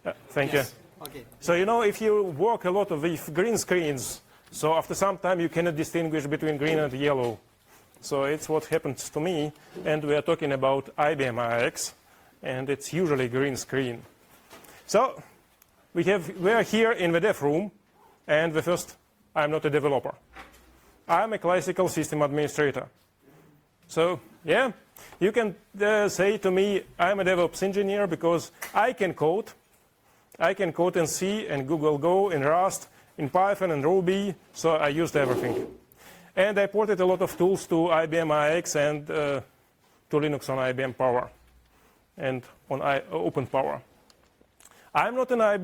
Thank Yes. you. Okay. So, you know, if you work a lot with green screens, so after some time you cannot distinguish between green and yellow. So it's what happens to me, and we are talking about IBM iX, and it's usually green screen. So we are here in the dev room, and first, I'm not a developer. I'm a classical system administrator. So, yeah, you can say to me, I'm a DevOps engineer because I can code. I can code in C and Google Go, in Rust, in Python and Ruby, so I used everything. And I ported a lot of tools to IBM iX and to Linux on IBM Power and on Open Power. I'm not an IBM